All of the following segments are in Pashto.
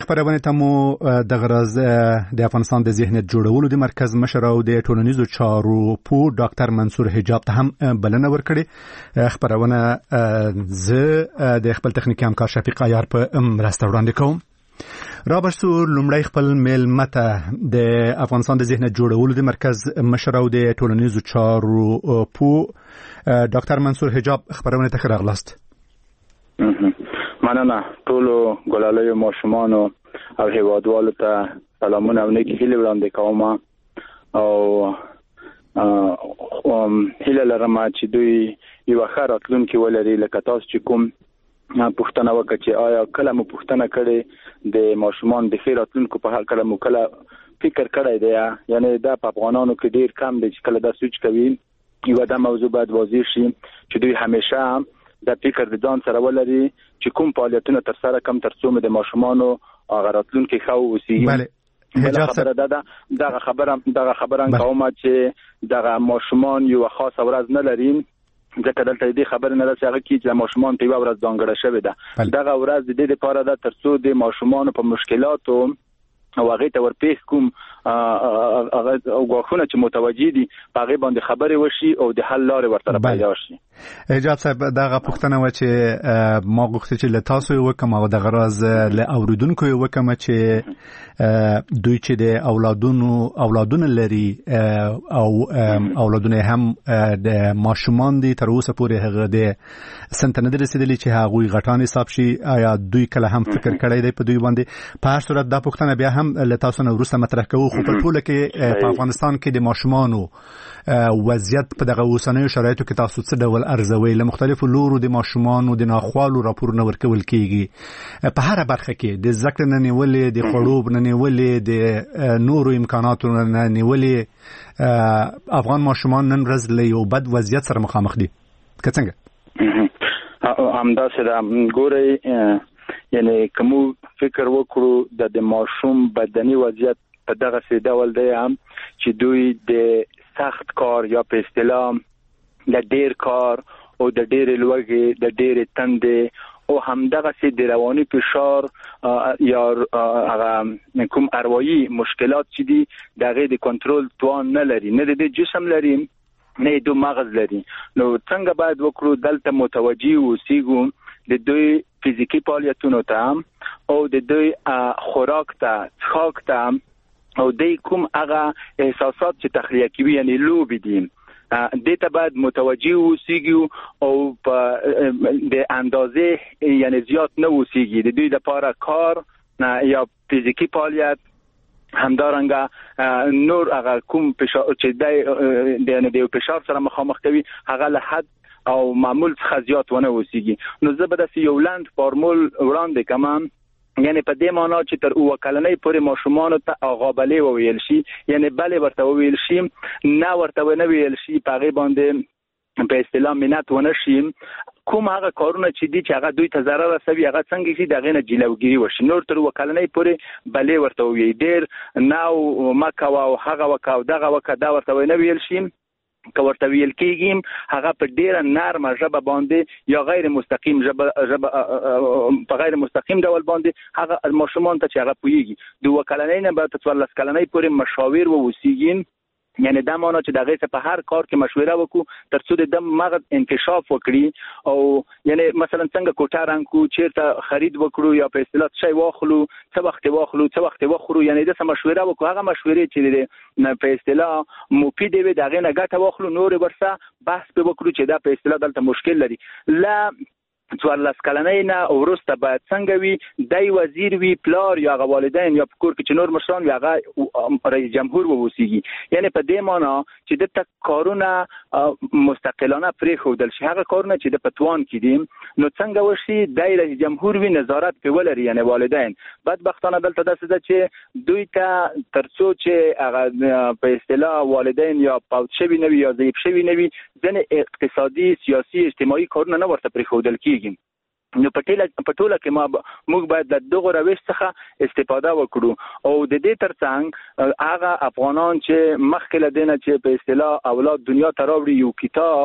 خبرونه ته مو د غرض د افغانستان د ذهنیت جوړولو د مرکز مشر او د ټولنیزو چارو پو ډاکټر منصور حجاب ته هم بلنه ورکړي. خبرونه زه د خپل تخنیکی همکار شفیق عیار په مرسته وړاندې کوم. رابرسو لومړی خپل میلمته د افغانستان د ذهنیت جوړولو د مرکز مشر او د ټولنیزو چارو پو ډاکټر منصور حجاب خبرونه ته راغلاست. مننه ټولو ګلالیو ماشومانو او هیوادوالو ته سلامونه او نیکی هیلې وړاندې کوم او هیله لرم چې دوی یو ښه راتلونکی ولري. لکه تاسو چې کوم پوښتنه وکړه چې آیا کله مو پوښتنه کړې د ماشومان د ښه راتلونکو په حق کله مو کله فکر کړی دی؟ یعنی دا په افغانانو کې ډیر کم دی چې کله دا سوچ کوي. یو دا موضوع باید واضح شي چې دوی همیشه د فکر د ځان سره ولري چې کوم فعالیتونه تر سره کم تر څو د ماشومانو غراتلونکو ښه وسی. دغه خبره کومه چې دغه ماشومان یو خاص ورځ نه لري، ځکه دلته دې خبره نه ده چې هغه کې چې ماشومان ته یو ورځ ځانګړې شوې ده. دغه ورځ د دې لپاره ده تر څو د ماشومان په مشکلاتو او هغه ته ورپېښ کوم هغه غوښنه چې متوجي دي هغه باندې خبرې وشي او د حل لارې ورته پیدا شي. حجاب صاحب دغه پوښتنه و چې ما غوښتل چې له تاسو وکم او د غرض له اوریدونکو وکم چې دوی چې د اولادونه لري او اولادونه هم د ماشومان دي تر اوسه پورې هغه د سنتنه رسیدلی چې هغه غټان حساب شي، آیا دوی کله هم فکر کړی دی په دوی باندې؟ په هر صورت دا پوښتنه بیا هم له تاسو نه وروسته مطرح کوو، خو په ټوله کې په افغانستان کې د ماشومانو وضعیت په دغه اوسنیو شرایطو کې تاسو څه ډول ارزوي؟ له مختلفو لورو د ماشومانو د ناخوالو راپورونه ورکول کیږي په هر برخه کې، د ذکر نه نیولې، د خړوب نه نیولې، د نورو امکاناتو نه نیولې. افغان ماشومان نن ورځ له یو بد وضعیت سره مخامخ دي. که څنګه همداسې ده ګورئ، یعنی کوم فکر وکړو د ماشوم بدني وضعیت په دغه څه ډول دی چې دوی د سخت کار یا په اصطلاح د ډیر کار او د ډیر لوږې د ډیر تندې او همدغه څه د رواني فشار یا هغه کوم اروايي مشکلات چې دي دغه د کنټرول توان نه لري، نه د جسم لري نه د مغز لري. نو څنګه باید وکړو دلته متوجي اوسېږو د دوی فزیکی فعالیتونو ته او د دوی خوراک ته، څښاک ته او د کوم هغه احساسات چې تخلیه کوي یعنی لوبې دي دې ته باید متوجي اوسېږو او په د اندازې یعنی زیات نه اوسېږي. د دوی لپاره کار یا فزیکی فعالیت همدارنګه نور هغه کوم فشار چې د فشار سره مخامخ کوي هغه له حد او معمول څخه زیات ونه اوسېږي. نو زه به داسې یو لاند فارمول وړاندې کوم، یعنی په دې معنا چې تر اوه کلنۍ پورې ماشومانو ته اغا بلې وویل شي، یعنی بلې ورته وویل شي، نه ورته ونه ویل شي، په هغې باندې په اصطلاح منت ونه شي. کوم هغه کارونه چې دي چې هغه دوی ته ضرر رسوي هغه څنګه شي د هغې نه جلوګیري وشي. نور تر اوه کلنۍ پورې بلې ورته وویل، ډېر نه مه کوه او هغه وکړه او دغه وکړه دا ورته ونه ویل شي. که ورته ویل کېږي هغه په ډیره نرمه ژبه باندې یا غیر مستقیم ژبه په غیر مستقیم ډول باندې هغه ماشومان ته چې هغه پوهیږي د اوه کلنۍ نه به تر 14 کلنۍ پورې مشاور واوسېږي. یعنی دا معنا چې دغه څه په هر کار کې مشوره وکړو تر څو د مغز انکشاف وکړي او یعنی مثلا څنګه کوټه رنګ کو، چیرته خرید وکړو یا په اصطلاح شی واخلو، څه وخت واخلو، څه وخت وخورو، یعنی د څه مشوره وکړو. هغه مشورې چې په اصطلاح مفید وي دغه نه ګټه واخلو، نور ورسره بحث به وکړو چې دا په اصطلاح دلته مشکل لري. لا 14 کلنۍ نه وروسته باید څنګه وي دای وزیر وي، پلار یا والدین یا په کور کې چې نور مشران وي هغه رئیس جمهور واوسېږي. یعنی په دې معنا چې د تک کارونه مستقلانه پرېښودل شي، هغه کارونه چې د پتوان کې دي نو څنګه وشي دای رئیس جمهور وي، نظارت په ولري یعنی والدین. بدبختانه دلته داسې ده چې دوی ته تر څو چې هغه په اصطلاح والدین یا پاوت شوي نه وي یا ضعیف شوي نه وي ځینې اقتصادي، سیاسي، اجتماعي کارونه نه ورته پرېښودل کېږي. نو په ټوله کې موږ باید د دغه روش څخه استفاده وکړو او د دې ترڅنګ هغه افغانان چې مخکې له دې نه چې په اصطلاح اولاد دنیا ته راوړي یو کتاب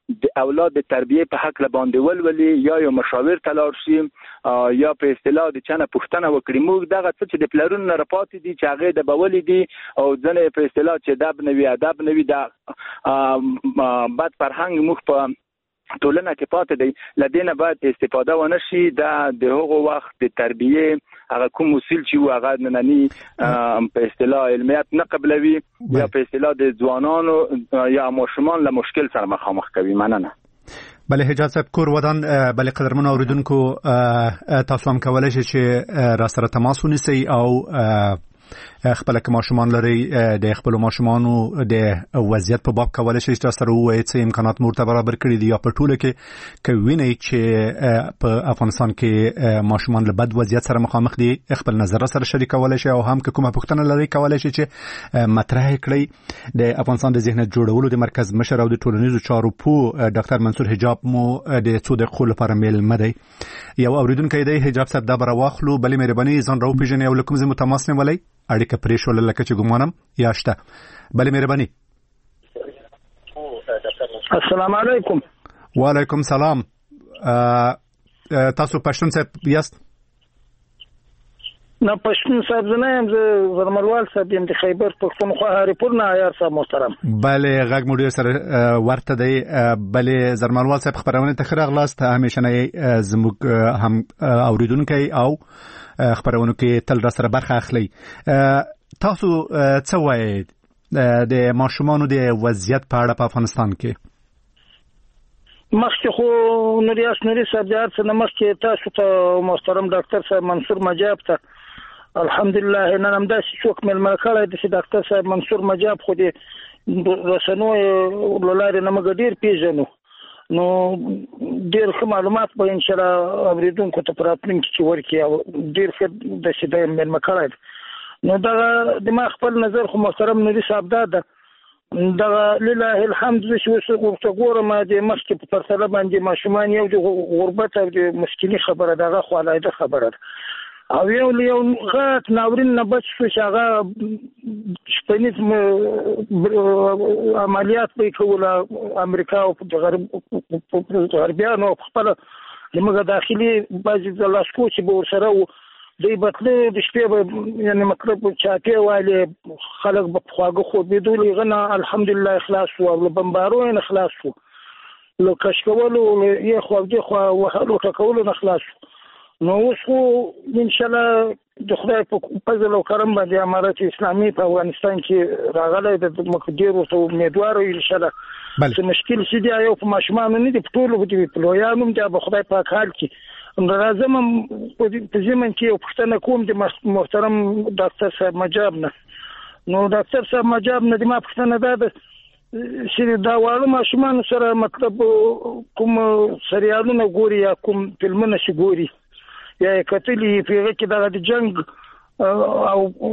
د اولاد د تربیه په حق باندې ولولي یا یو مشاور تلاړ شي یا په اصطلاح د چانه پوښتنه وکړي. موږ دغه څه چې د پلرونو نه راپاتې دي چې هغه د بولې دي او ځنه په اصطلاح چې ادب نوي دا بد فرهنګ موږ په ټولنه کې پاتې دی. لدینه باید استفاده ونه شي د هغو وخت د تربیه هغه کوم اصول چې هغه نننی په اصطلاح علمیت نه قبلوي یا په اصطلاح د ځوانانو یا ماشومان له مشکل سره مخامخ کوي. مننه. بله حجاز صاحب کور ودان بله قدرمنو اوریدونکو تاسو هم کولای شئ چې را سره تماس ونیسئ او خپل که ماشومان لري د خپل ماشومانو د وضعیت په باب کولای شي چې سره وایي چې امکانات مرته برابر کړي دي یا په ټوله کې کوینه چې په افغانستان کې ماشومان له بد وضعیت سره مخامخ دي خپل نظر سره شریکولای شي او هم که کومه پوښتنه لري کولای شي چې مطرح کړي. د افغانستان د ذهنیت جوړولو د مرکز مشر او د ټولنیزو چارو پوه ډاکټر منصور حجاب مو د څو دقیقو لپاره میلمه دی. یو اوریدونکی دی حجاب صاحب دا براواخلو بلې مهرباني ځان راو پیژنئ او له کوم ځای متماس نه ولئ اړیکه پرې شوله لکه چې ګمانم یا شته. بلې مهرباني. السلام علیکم. وعلیکم سلام. تاسو پښتون صاحب یاست؟ نه پښتون صاحب نه یم، زه زرملوال صاحب یم د خیبر پښتونخوا هریپور نه. عیار صاحب محترم. بله غږ مو ډېر سره ورته دی. بله زرملوال صاحب خبرونه ته ښه راغلاست. همیشنی زموږ هم اوریدونکی او خبرونو کې تل را سره برخه اخلي. تاسو څه وایي د ماشومانو د وضعیت په اړه په افغانستان کې؟ مخکې خو نوري صاحب د هر څه نه مخکې تاسو ته محترم ډاکټر صاحب منصور مجاب ته الحمدلله نن همداسې څوک میلمه کړی دی چې ډاکټر صاحب منصور مجاب خو د رسنیو له لارې نه موږ ډېر پیژنو، نو ډېر ښه معلومات به انشاءالله اورېدونکو ته په راتلونکي کې ورکړي او ډېر ښه داسې دی میلمه کړی دی. نو دغه د ما خپل نظر خو محترم نوري صاحب دا ده، دغه لله الحمد زه چې اوس ورته ګورم د مخکې په پرتله باندې ماشومان یو د غربت او د مسکیني خبره ده، هغه خو علیحده خبره ده. او یو غټ ناورین نه بچ شو چې هغه شپنیز عملیات به کوله امریکا او غربیانو خپل زموږ داخلي بعضې د لاسکو چې به ورسره دوی بتلو د شپې به یعنې مطلب چاپې والې خلک به په خواږه خوبېدل، هغه نه الحمدلله اخلاص شو او له بمبارو نه خلاص شو، له کش کولو یې خوا او دې خوا وهلو ټکولو نه خلاص شو. نو اوس خو انشاءالله د خدای په فضل او کرم باندې امارت اسلامي په افغانستان کې راغلی د ډېر ورته امیدوار یو انشاءالله چې مشکل چې دی یو په ماشومانو نه دي په ټولو دي په لویانو هم دی به خدای پاک حال کړي. راځم په ضمن کې یو پوښتنه کوم د محترم ډاکټر صاحب مجاب نه. نو ډاکټر صاحب مجاب نه د ما پوښتنه دا ده چې دا واړه ماشومانو سره مطلب کوم سریالونه ګوري یا کوم فلمونه چې ګوري یا یې کتلي په هغه کې دغه د جنګ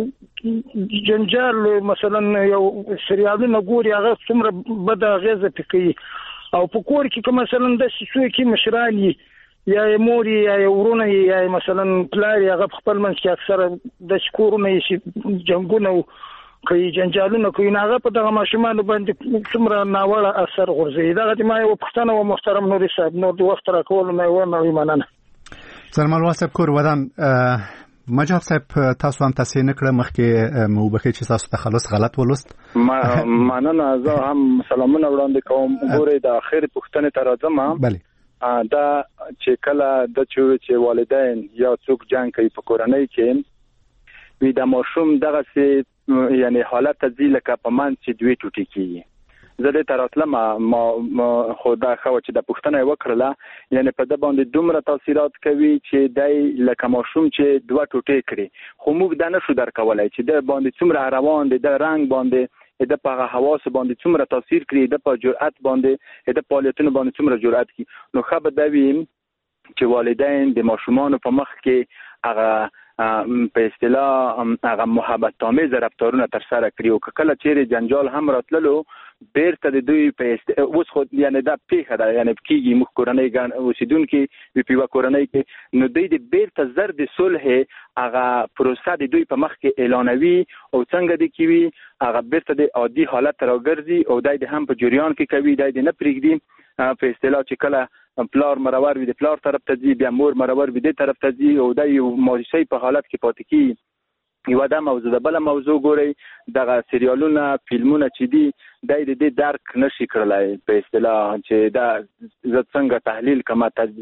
او جنجال مثلا یو سریالونه ګوري هغه څومره بده اغېزه پرې کوي، او په کور کې که مثلا داسې څوک مشران یي یا یې مور یا یې ورونه یا یې مثلا پلار یې هغه په خپل منځ کې اکثره داسې کورونه یي چې جنګونه کوي جنجالونه کوي، نو هغه په دغه ماشومانو باندې څومره ناوړه اثر غورځوي. دغه د ما یوه پوښتنه وه محترم نوري صاحب، نور د وخت راکولو نه یې ونغوي. مننه. زرملوال صاحب کور ودان. مجاب صاحب تاسو هم تصحیح نه کړه مخکې مو وبخښئ چې تاسو تخلص غلط ولوست. مننه. زه هم سلامونه وړاندې کوم. ګورئ د اخر پوښتنې ته راځم. بله دا چې کله د چې والدین یا څوک جنګ کوي په کورنۍ کې وي د ماشوم دغسې یعنی حالت ته ځي لکه په منځ چې دوی ټوټې کېږي. زه دې ته راتلم خو دا ښه وه چې دا پوښتنه یې وکړله، یعنی په ده باندې دومره تاثیرات کوي چې دی لکه ماشوم چې دوه ټوټې کړي، خو موږ دا نشو درکولی چې د باندې څومره روان دی، د رنګ باندې د په هغه حواس باندې څومره تاثیر کړي، د په جرأت باندې د فعالیتونو باندې څومره جرأت کړي. نو ښه به دا وي چې والدین د ماشومانو په مخ کې هغه په اصطلاح هغه محبت آمیز رفتارونه ترسره کړي، او که کله چیرې جنجال هم راتللو بیرته د دوی په اوس خو یعنی دا پیښه ده، یعنی کېږي موږ کورنۍ اوسېدونکي وي په یوه کورنۍ کې، نو دوی د بیرته زر د صلح هغه پروسه د دوی په مخ کې اعلانوي او څنګه د کوي هغه بیرته د عادي حالت راګرځي او دی د هم په جریان کې کوي، دی د نه پرېږدي په اصطلاح چې کله پلار مرور وي د پلار طرف ته ځي، بیا مور مرور وي د طرف ته ځي، او د یو ماضي په حالت کې پاتې کیږي. یو دا موضوع ده. بل موضوع ګورئ دغه سریالونه فلمونه چې دي د دې درک نشي کړلای په اصطلاح چې دا زه څنګه تحلیل کوم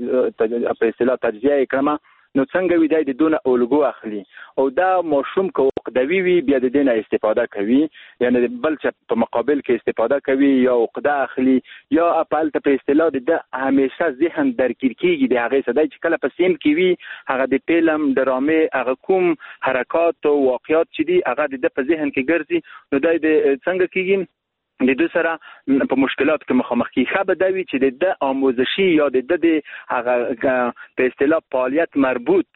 په اصطلاح تجزیه کړم، نو څنګه وي د دونه الګو اخلي او دا ماشوم کو عقدوي وي بیا د دې نه استفاده کوي، یعنی بل چې په مقابل کې استفاده کوي یا عقده اخلي یا خپل ته په اصطلاح د همیشه ذهن درگیر کیږي د هغه صدای چې کله په سیم کې وي هغه د فلم ډرامې هغه کوم حرکات او واقعیات چې دي هغه د په ذهن کې ګرځي، نو د څنګه کیږي د دوی سره په مشکلات کې مخامخ کی. خبر دا وی چې د آموزشي یا د هغه په اصطلاح فعالیت مربوط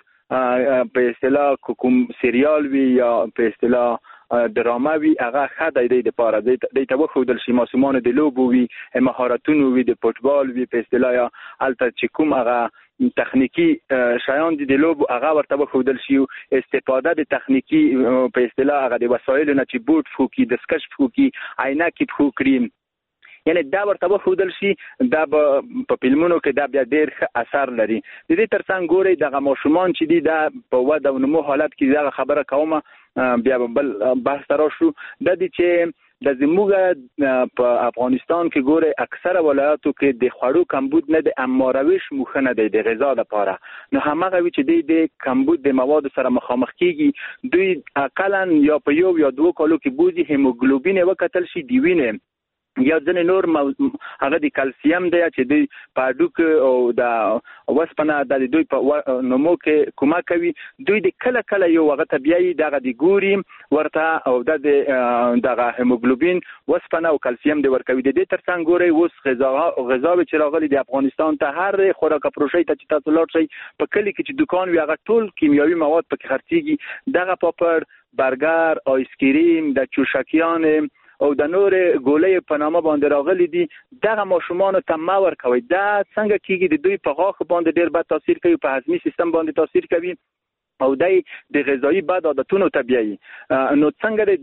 په اصطلاح کوم سریال وی یا په اصطلاح ډرامه وی هغه خدای د لپاره د توخودل شي ماسومان د لوبو وی مهارتونو وی د فوتبال وی په اصطلاح یا الته چې کوم هغه تخنیکی شایان دي د لوب هغه ورته وخودل شي، استفاده د تخنیکی په اصطلاح هغه د وسایلو نه چې بوت فوکی د سکش فوکی عینکی فو کریم، یعنی دا ورته وخودل شي. دا په فلمونو کې دا بیا ډیر اثر لري. د دې ترڅنګ ګوري دغه ماشومان چې دي دا په وده او نمو حالت کې دا خبره کومه بیا بل بحث راشو د دې چې د زموږ په افغانستان کې ګوره اکثره ولایاتو کې د خوړو کمبود نه د امارویش مخنه دی د غذا لپاره، نو همغه وی چې د کمبود د مواد سره مخامخ کیږي، دوی اقلا یا په یو یا دوه کالو کې بوزي هیموګلوبین وکتل شي دی وینه یا ځنې نور هغه د کلسیم دی چې د پاډوک او د وسپنه د دوی په نمو کې کومه کوي. دوی د کله کله یو هغه طبيعي دغه د ګوري ورته او د دغه هیموګلوبین وسپنه او کلسیم دی ورکوي. د دې ترڅنګ ګوري اوس غذا چې راغلي د افغانستان ته هر خوراک پروشي ته چې تاسو لاړ شئ په کلی کې چې دکان وي هغه ټول کیمیاوي مواد پکې خرڅيږي، دغه پاپړ، برګر، آیسکریم، د چوشکیان او د نور ګولې په نامه باندې راغلي دي. دغه ماشومان ته ما ورکوي دا څنګه کیږي د دوی په غاښ باندې ډیر بد تاثیر کوي، په هضمي سیستم باندې تاثیر کوي او د غذایی بد عادتونو طبيعي. نو څنګه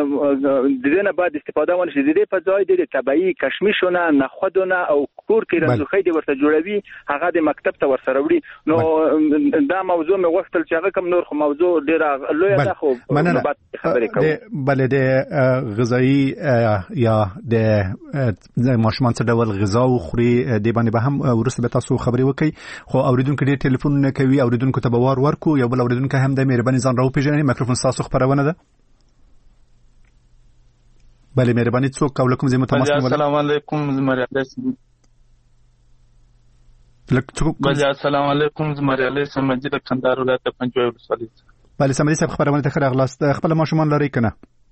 د دې نه بعد استفاده ونشي د دې په ځای د طبيعي کشمشونه نخودونه او کور کې رنځخې د ورته جوړوي هغه د مکتب ته ورسره وړي. نو دا موضوع مې وختل چې هغه کوم نور خو موضوع ډیر لوی ده خو بعد خبرې کوم. بل د غذایی یا د ماشومان څه ډول غذا خوري د باندې به هم ورسره به تاسو خبرې وکړي، خو اوریدونکو ډیر ټلیفون نه کوي، اوریدونکو ته به ورکو یو اوریدونکو هم د مهرباني ځان راو پیژنئ. میکروفون تاسو خبرونه ده. بله مهرباني څوک او کوم ځای متماس کوم. السلام علیکم زمریاله بله السلام علیکم زمریاله سمجي د کندهار ولایت پنځوي ولسوالۍ. بله سمجي صاحب خبرونه ته خراغلاست. خپل ماشومان لري کنه؟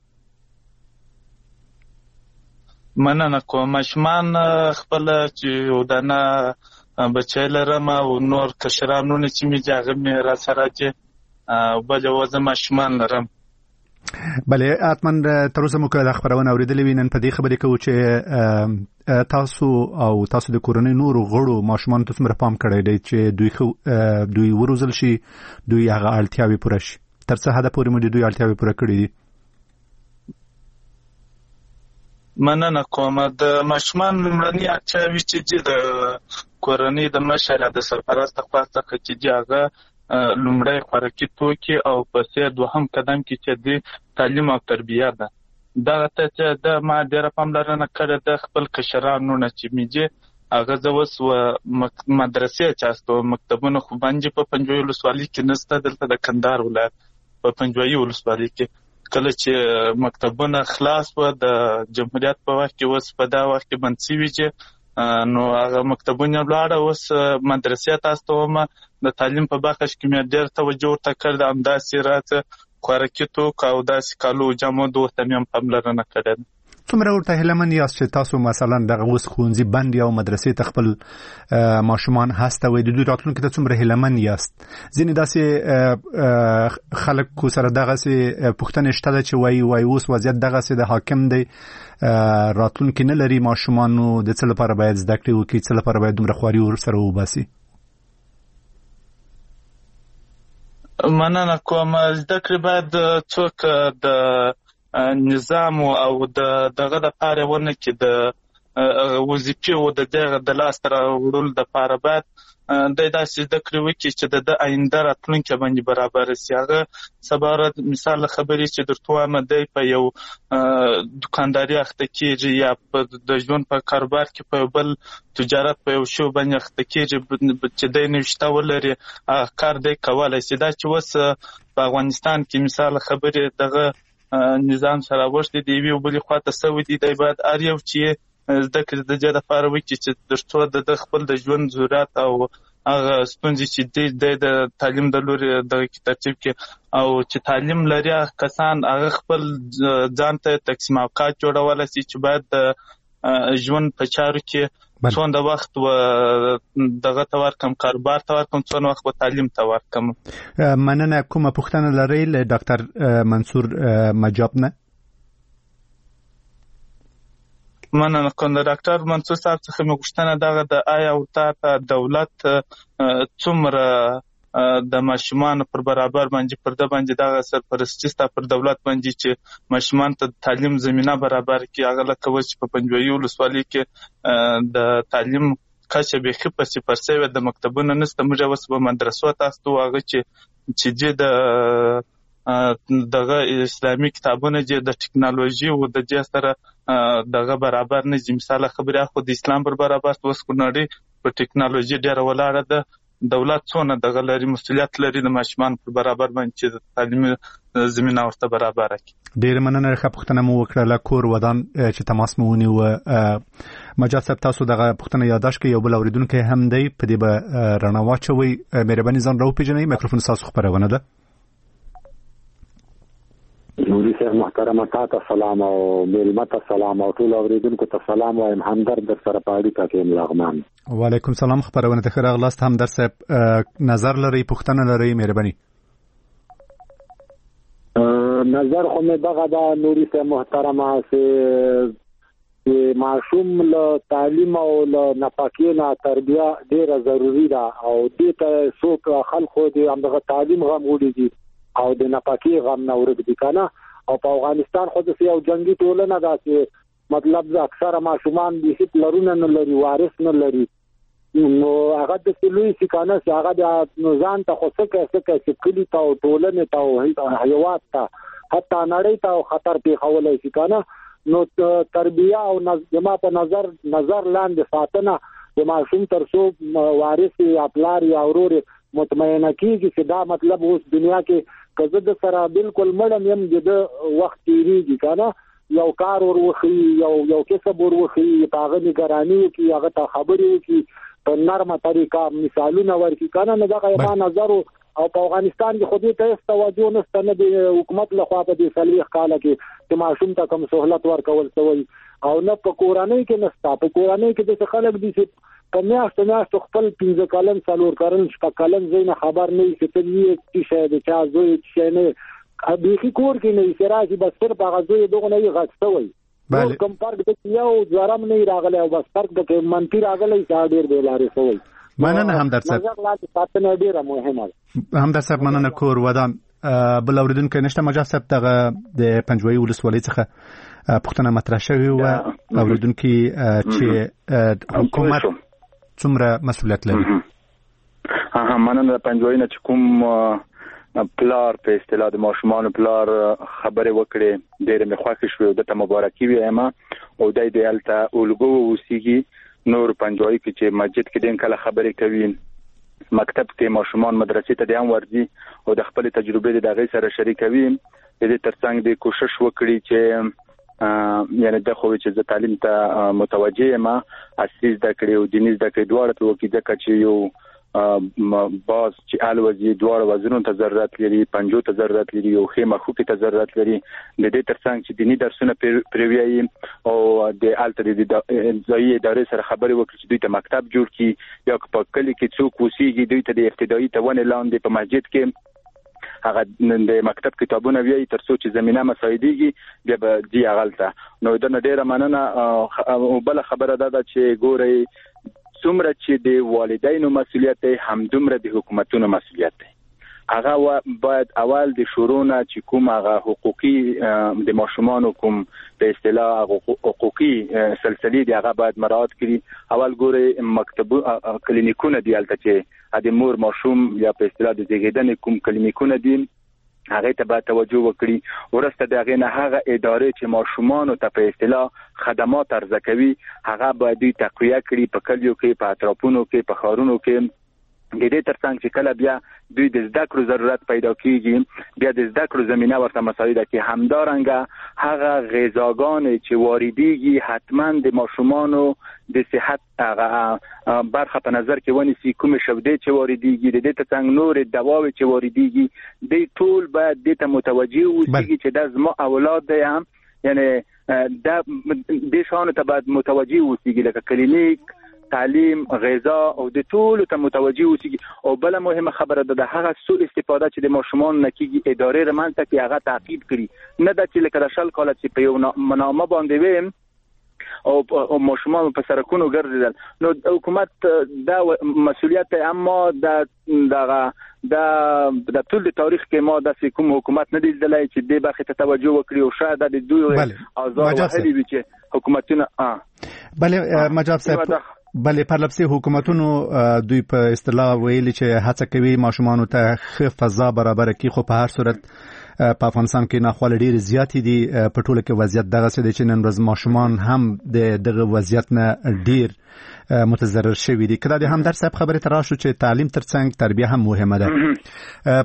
مننه کوم. ماشومان خپل چې ودانه بچی لرم او نور کشرانونه چې می جاغه می را سره چې بل وزه ماشومان لرم. بله اتمن تر اوسه مو کله خبرونه اوریدلې وینن په دې خبرې کوم چې تاسو د کورنۍ نور غړو ماشومان ته څومره پام کړی دی چې دوی وروزل شي، دوی هغه اړتیاوي پوره شي، تر څه حد پورې مو دوی اړتیاوي پوره کړې دي؟ مننه کوم. د ماشومان لومړني اړتیاوې چې د کورنۍ د مشر د سرپرست خوا څخه چې هغه لومړی خوراکي توکي او پسې دوهم قدم کې چې د تعلیم او تربیه ده. دغه ته چې د ما ډېره پاملرنه کړې ده خپل کشرانو نه چې میجې هغه زه اوس مدرسې چاستو مکتبونه خو باندې په پنځوي ولسوالۍ کې نسته، دلته د کندهار ولایت په پنځوي ولسوالۍ کې کله چې مکتبونه خلاص و د جمهوریت په وخت کې اوس په دا وخت کې بند شوي چې نو هغه مکتبونه لاړه اوس مدرسې تاسو ته د تعلیم په برخه کې مې ډېر توجه ورته کړ. همداسې راته خوراکي توکو او داسې کالو جامو ورته مې هم پاملرنه کړې ده. څومره ورته هیلمن یاست چې تاسو مثلا دغه اوس ښوونځي بند یا مدرسې ته خپل ماشومان هستوئ، د دوی راتلونکي ته څومره هیلمن یاست؟ ځینې داسې خلک سره دغسې پوښتنې شته ده چې وایي اوس وضعیت دغسې د حاکم دی، راتلونکي نه لري، ماشومانو د څه لپاره باید زده کړې وکړي، څه لپاره باید دومره خواري ورسره وباسي؟ مننه کوم. زده کړې باید څوک د نظام او دغه د پاره ونه کې د وظیفې و د لاس تر وړلو دپاره باید دی داسې زده کړې وکړي چې د آینده راتلونکي باندې برابر شي. هغه سبا ورځ مثال خبرې چې درته وایم دی په یو دکانداري اخته کېږي یا د ژوند په کاروبار کې په یو بل تجارت په یو شو باندې اخته کېږي چې دی نوشته ولري کار دی کولی شي. دا چې اوس په افغانستان کې مثال خبرې دغه نظام سره وشتي د یوې بلې خواته سوي دي، دی باید هر یو چې زده کړې د دې لپاره وکړي چې تر څو د خپل د ژوند ضرورت او هغه ستونزې چې دی د تعلیم د لورې دغه ترتیب کې او چې تعلیم لري کسان هغه خپل ځان ته تقسیم اوقات جوړولی شي چې باید د ژوند په چارو کې څونه وخت و دغه ته ورکم، کاروبار ته ورکم، څونه وخت به تعلیم ته ورکم. مننه. کومه پوښتنه لرئ له ډاکټر منصور مجاب نه؟ مننه کوم. د ډاکټر منصور صاحب څخه مې غوښتنه دغه د آیا ورته دولت څومره د ماشومانو پر برابر باندې پر د باندې دغه سرپرستی ستا پر دولت باندې چې ماشومان ته تعلیم زمينه برابر کړي. هغه لکه چې په پنجوایي ولسوالۍ کې د تعلیم کچه بیخي په صفر شوې، د مکتبونو نشته. موږ اوس په مدرسو تاسو هغه چې د دغه اسلامي کتابونه چې د ټکنالوژي او د دې سره دغه برابر نه دي. مثال خبره خو د اسلام پر برابر اوس کونړي په ټکنالوژي ډیره ولاړه ده. دولت څونه دغه لري مسؤلیت لري د ماشومان پر برابر باندې چې تعلیمي زمينه ورته برابر کړي. ډیر مننه. ښه پوښتنه مو وکړه. کور ودان چې تماس مو ونیو مجاز صاحب، تاسو دغه پوښتنه یاداش کې یو بل اوریدونکو هم دی په دې به رڼا واچوي. مهرباني ځان راوپېژنئ. میکروفون تاسو خبرونه ده. نوري صاحب محترمه تاسو سلام او ملمت سلام او ټول اوریدونکو ته سلام وایم. همدرد در سره پاړی تاکي ملغمان. وعلیکم سلام. خبرونه ته خیر اغلاست. همدرد صاحب نظر لري، پوښتنه لري؟ مهرباني. نظر خو مې دغه دا نوري صاحب محترمه چې معصوم له تعلیم او له نفقې نه تربیه ډیره ضروری ده او دې ته څوک خلکو دې همدغه تعلیم غم وړي دي او د نفقې غم نه ورګ دي کنه. او په افغانستان خو د یو جنگي ټولنه ده چې مطلب ز اکثره ماشومان د هیڅ لرونه نه لري، وارث نه لري. نو هغه د لوی سکانه چې هغه د نظام ته خو څه چې کلی ته او ټولنه ته او حیوانات ته حتی نړۍ ته خطر پیښولای شي کنه. نو تربیه او جما په نظر لاندې ساتنه د ماشوم تر څو وارث یا پلار یا ورور مطمئنه کیږي چې دا مطلب اوس دنیا کې کزه د سره بالکل مړم یم د وخت تیریږي کنه. یو کار وروخي یو کسب وروخي هغه نگرانی کی هغه ته خبرې کی په نرمه طریقه مثالونه ورکی کنه. نه دغه ما نظر او په افغانستان کې خودي ته توجه نشته نه د حکومت لخوا په دې صلیح کاله کې چې ماشوم ته کوم سہولت ورکول شوی او نه په کورنۍ کې نشته. په کورنۍ کې د خلک دي چې په میاشتو خپل 15 کلن 4 کلن 6 کلن زین خبر نه چې ته یې څه د چا زوی څه نه ابيخي کور کې نه سراجي بس پر هغه زوی دغه نه غښتوي. بله کوم فرق د یو ځرم نه راغلی او بس فرق د منفي راغلی چې ډیر دی لارې سوی. مننه همدرد صاحب. نظر لاندې ساتنه ډیره مهمه ده. همدرد صاحب مننه. کور ودان بل اوریدونکو نشته. مجاز صاحب دغه د پنجوایي ولسوالۍ څخه پوښتنه مطرح شوې و اوریدونکو چې حکومت څومره مسؤلیت لري. مننه. پنجوایي نه چې کوم پلار په اصطلاح د ماشومان پلار خبرې وکړي ډېر مې خوښ شو. د ته مبارکي وایم او د دې الته اولګو وسیږي نور پنجوایي کې چې مسجد کې دین کله خبرې کوي، مکتب کې ماشومان مدرسې ته دیم ورځي او د خپل تجربې د دغه سره شریکوي. د دې ترڅنګ د کوشش وکړي چې یعنی د خو چې د تعلیم ته متوجه یم اصلي زده کړې او دیني زده کړې دواړه ته وکړي ځکه چې یو باز چې الوزي دواړه وزنونو ته ضرورت لري، پنجو ته ضرورت لري او خیمه خوکي ته ضرورت لري. د دې ترڅنګ چې دینی درسونه پرویایي او د الته د ځای ادارې سره خبرې وکړي چې دوی ته مکتب جوړ کړي یا په کلی کې څوک وسیږي دوی ته د ابتدایي ته لاندې په مسجد کې هغه د مکتب کتابونه ویي تر څو چې زمينه مساعدېږي بیا به دی غلطه. نو د ډیره مننه. او بل خبره ده چې ګوري څومره چې د والدینو مسؤلیت دی هم دومره د حکومتونو مسؤلیت دی. هغه باید اول د شورونه چې کوم هغه حقوقي د ماشومان کوم په اصطلاح حقوقي سلسله دی هغه باید مراعات کړي. اول ګوره مکتب کلینیکونه دی البته چې د مور ماشوم یا په اصطلاح د زیږیدنې کوم کلینیکونه دي هغه ته باید توجه وکړي. ورسته دغه نه هغه ادارې چې ماشومان ته په اصطلاح خدمات عرضه کوي هغه باید تقویه کړي په کلیو کې په اطرافونو کې په ښارونو کې. د دې ترڅنګ چې کله بیا دوی د زده کړو ضرورت پیدا کیږي بیا د زده کړو زمينه ورته مساعده کې همدارنګه هغه غذاګان چې واردېږي حتما د ماشومانو د صحت هغه برخه په نظر کې ونیسي. کوم شودې چې واردېږي د دې ترڅنګ نور دواوې چې واردېږي د ټول باید د ته متوجي اوسېږي چې د زما اولاد دی هم یعنی د شانو ته باید متوجي اوسېږي لکه کلینیک تعلیم غذا او د ټول ته متوجي اوسېږي. او بل مهمه خبره ده هغه سوء استفاده چې د ماشومان نکېږي ادارې رمانځته کې هغه تعقیب کړي نه د چې لکه د شل کال چې په یو منامه باندې ویم او ماشومان په سرکونو ګرځیدل نو حکومت دا مسؤلیت اما د ټول تاریخ کې ما د کوم حکومت نه دیدلای چې د برخه ته توجه وکړي او شاید د دوی آزاد وحدي وي چې حکومتونه بله مجاب صاحب بله پرلپسې حکومتونو دوی په اصطلاح ویلي چې هڅه کوي ماشومان ته ښه فضا برابر کړي خو په هر صورت په افغانستان کې ناخواله ډېر زیاتې دي په ټوله کې وضعیت دغه څه دی چې نن ورځ ماشومان هم دغه وضعیت نه ډېر متضرر شوي دي. کله د همدرد صاحب خبرې ته راشو چې تعلیم ترڅنګ تربیه هم مهمه ده.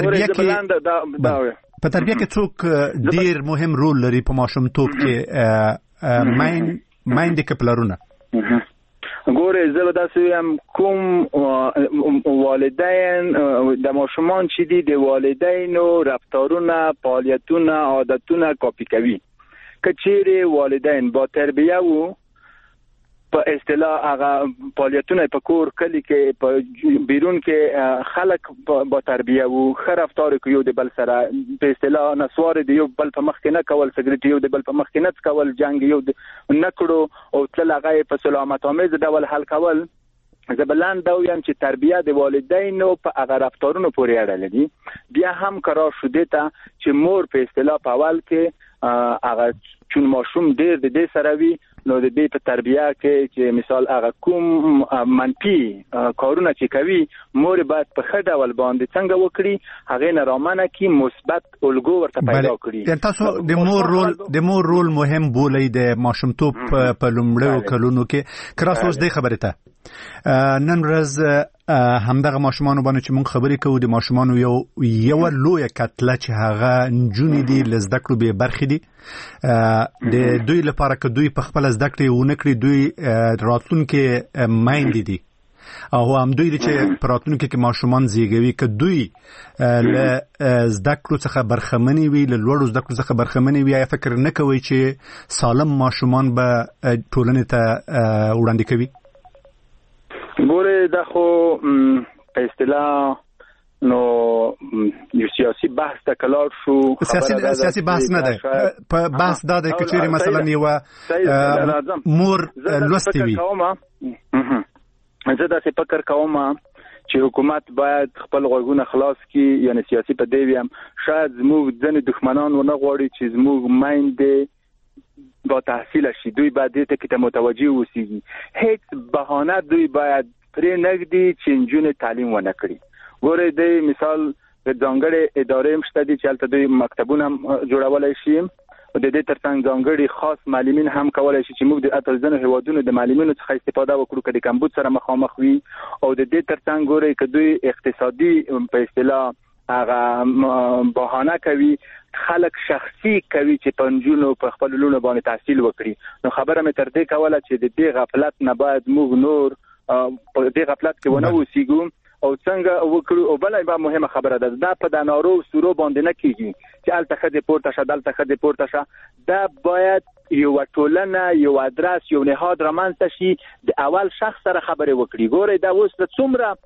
په تربیه کې څوک ډېر مهم رول لري په ماشومتوب کې میندې که پلرونه؟ ګوره زه به داسې ویم کوم والدین د ماشومان چې دي د والدینو رفتارونه فعالیتونه عادتونه کاپی کوي. که چیرې والدین با تربیه و په اصطلاح هغه فعالیتونه په کور کلی کې په بیرون کې خلک با تربیه وو ښه رفتار کوي د بل سره په اصطلاح نسوار دی یو بل په مخ کې نه کول سګریټ یو د بل په مخ کې نه کول جنگ یو نه کړو او تل هغه په سلامت آمیز ډول حل کول. زبلان دا ویم چې تربیه د والدینو په هغه رفتارونو پورې اړه لري. بیا هم قرار شوه ته چې مور په اصطلاح په اول کې هغه چون ماشوم ډېر د دې سره وي نو د دې په تربیه کې چې مثال هغه کوم منفي کارونه چې کوي مور باید په ښه ډول باندې څنګه وکړي هغه نه رامنه کې مثبت الګو ورته پیدا کړي. تاسو د مور رول مهم بولئ د ماشومتوب په لومړیو کلونو کې کراس اوس د خبرې ته نن ورځ همدغه ماشومان باندې چې مونږ خبرې کوو د ماشومان یو لویه کتله چې هغه نجونې دي لزده کړو به برخې دي د دوی لپاره که دوی په خپل زده کړې ونه کړي دوی راتلونکي میندې دي او هم دوی چې په راتلونکي کې ماشومان زیږوي که دوی له زده کړو څخه برخمنې وي له لوړو زده کړو څخه برخمنې وي آیا فکر نه کوئ چې سالم ماشومان به ټولنې ته وړاندې کوي؟ ګوره دا خو په اصطلاح نو یو سیاسي بحث ته کلار شو. سیاسي بحث نه ده په بحث دا ده که چیرې مثلا یو مور لوستې وي. زه داسې فکر کوم چې حکومت باید خپل غوږونه خلاص کړي یعنی سیاسي په دی ویم شاید زموږ ځینې دښمنان ونه غواړي چې زموږ میندې با تحصیل شي دوی باید دې ته متوجه اوسېږي. هیڅ بهانه دوی باید پرې نږدي چې نجونې تعلیم ونه کړي. ګوره د مثال د ځانګړې ادارې مشته دي چې هلته دوی مکتبونه جوړولی شي او د دې ترڅنګ ځانګړي خاص معلمین هم کولی شي چې موږ د اتلزنو هیوادونو د معلمینو څخه استفاده وکړو که د کمبود سره مخامخ وي او د دې ترڅنګ ګورئ که دوی اقتصادي په اصطلاح هغه بهانه کوي خلک شخصي کوي چې پنځونو په خپل لونو باندې تحصیل وکړي نو خبره مې تر دې کوله چې د دې غفلت نه باید موږ نور په دې غفلت کې ونه اوسېږو او څنګه وکړو. او بله به مهمه خبره ده دا په د نارو سورو باندې نه کېږي چې هلته ښځې پورته شه دلته ښځې پورته شه. دا باید یو ټولنه یو ادرس یو نهاد رامنځته شي د اول شخص سره خبرې وکړي. ګورئ دا اوس د څومره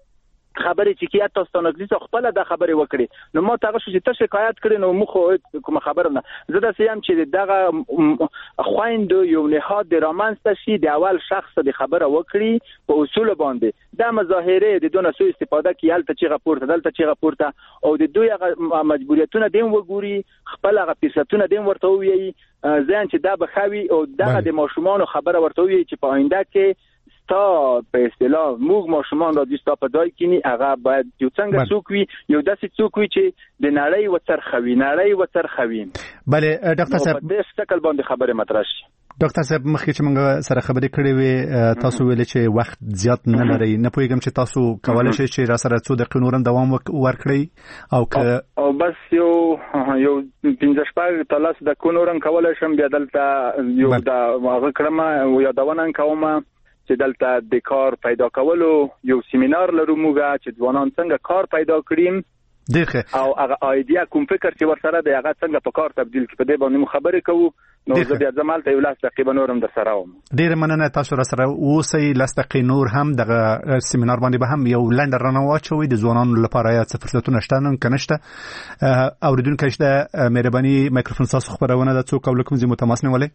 خبرې چې کیات تاسو ته نګدي خپل د خبرې وکړي نو ما تاسو چې ته شکایت کړی نو مخ کوم خبره نه زه د سیام چې دغه خويند یو نهاد د رامنځته شي د اول شخص د خبره وکړي په اصول باندې د مظاهره د دونه سو استفاده کیال ته چې راپورته دلته چې راپورته او د دوی مجبوریتونه دیم وګوري خپل هغه پیسټونه دیم ورته وي ځان چې دا بخوي او دغه د ماشومان خبره ورته وي چې په آینده کې تا په اصطلاح موږ ماشومان را دستا په دای کینی هغه باید یو څنګه څوک وي یو داسې څوک وي چې د نړۍ وترخوي بله ډاکټر صاحب په دې شکل باندې خبره مطرح شي ډاکټر صاحب مخکې چې موږ سره خبرې کړې وې تاسو ویل چې وخت زیات نه لري نه پوهیږم چې تاسو کولای شئ چې را سره څو دقیقې نور دوام ورکړئ او بس یو 15 شپږ تلاس د کونورن کولای شم بیا دلته یو دا هغه کړم یا داونه کوم چې دلته د کار پیدا کولو یو سیمینار لرو موږ چې ځوانان څنګه کار پیدا کړیم دغه او هغه ایډیا کوم فکر چې ورسره د هغه څنګه په کار تبدیل کړي په دې باندې خبرې کوو نو زه بیا زمال ته ولاس تقریبا نورم در سره وم ډیر مننه تاسو را سره اوسئ لستقې نور هم دغه سیمینار باندې به هم یو لنډ رانواچوي د ځوانانو لپاره یا څه فرصتونه شته نن کنهشته اوریدونکو شته مهرباني مایکروفون تاسو خبرونه د څوک او کوم زمو تماس نیولې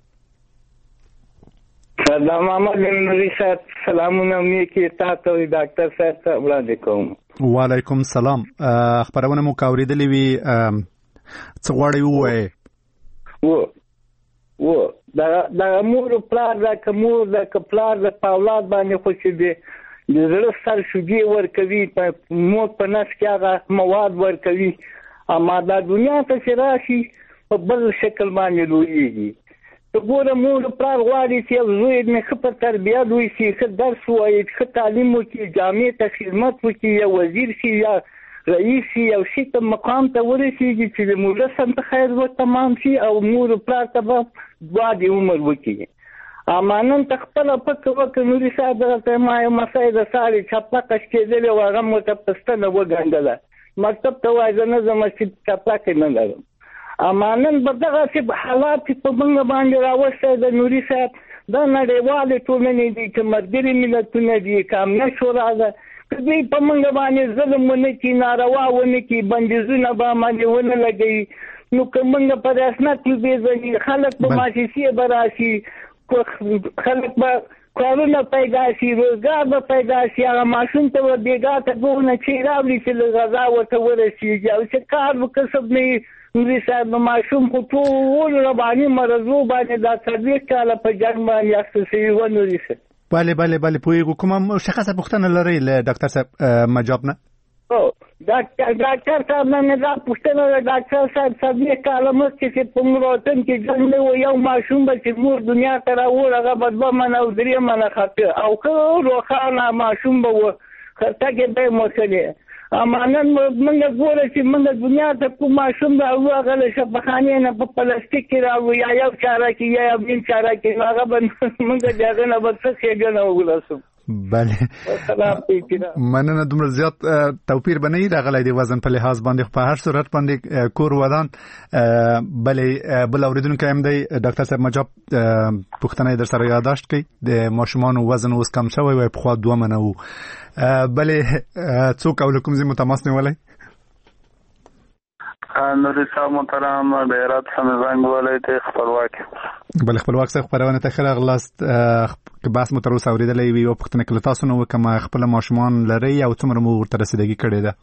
سلام محمد نوري صاحب سلامونه مې کې تاسو ډاکټر صاحب ته وړاندې کوم وعلیکم السلام خبرونه مو کاوریدلې وی څه غواړئ و دا مور پلار دا کومور دا کپلار د پاولاد باندې خو چې دی د زړه سر شوګي ورکوي په مو په نس کې هغه مواد ورکوي اما دا دنیا ته چې راشي په بل شکل باندې لویږي ګوره مور پلار غواړي چې زوی یې خپل تربیه دوی شي ښه درس وایي ښه تعلیم وکړي جامع ته خدمت وکړي یا وزیر شي یا رئیس شي یو شي ته مقام ته ورسېږي چې د مولس هم ته خیر ور تمام شي او مور پلار ته به دعا د عمر وکړي اما نن ته خپله فکر وکړه نوري صاحب دغلته ما یو مسای د سارې چپلقه شکېدلې وه هغه مو ته په ستنه وګنډله مکتب ته وایي زه نه ځم چې چپلقې نه لرم اما نن به دغسې حالات په موږ باندې راوستی د نوري صاحب دا نړیوالې ټولنې دي چې ملګري ملتونه دي که امنه شورا ده که دوی په موږ باندې ظلم ونه کړي ناروا ونه کړي بندیزونه به باندې ونه لګوي نو که موږ په رسنت وپېژني خلک به مؤسسې به راشي خلک به کارونه پیدا شي روزګار به پیدا شي هغه ماشوم ته به بېګا ته ګونه چې راوړي چې له غذا ورته ورسېږي او چې کار به کسب نه نوري صاحب ماشوم خو ټول رباني مرزو باندې دا 40 کاله په جنګ باندې اخته شوي و نوري صاحب بله پوهېږو کومه شخصه پوښتنه لرئ له ډاکټر صاحب مجاب نه ډاکټر صاحب نه دا پوښتنه ده ډاکټر صاحب 40 کاله مخکې چې په مور وطن کې جنګ نه و یو ماشوم به چې مور دنیا ته راوړ هغه به 2 منه او 3 منه خطه او که روښانه ماشوم به و خطه کې به مسلې اما نن موږ ګوره چې موږ دنیا ته کوم ماشوم راوړو هغه له شفاخانې نه په پلاستیک کې راوړو یا یو چاره کې یا بل چاره کې هغه به موږ د هغه نه به څه ښېګڼه وګرځو بله مننه دومره زیات توپیر به نه وي راغلی د وزن په لحاظ باندې په هر صورت باندې کور ودان بلې بل اوریدونکی هم دی ډاکټر صاحب مجاب پوښتنه یې در سره یادداشت کړئ د ماشومانو وزن اوس کم شوی وای پخوا 2 منه و بلې څوک او له کوم ځای مو تماس نیولی نوري صاحب محترم د هرات څخه زنګ وهلی دی خپلواک بله خپلواک صاحب خپرونه ته ښه راغلاست که بحث مو تر اوسه اورېدلی وي یوه پوښتنه که له تاسو نه وکړم خپله ماشومان لرئ او څومره مو ورته رسیدګي کړې ده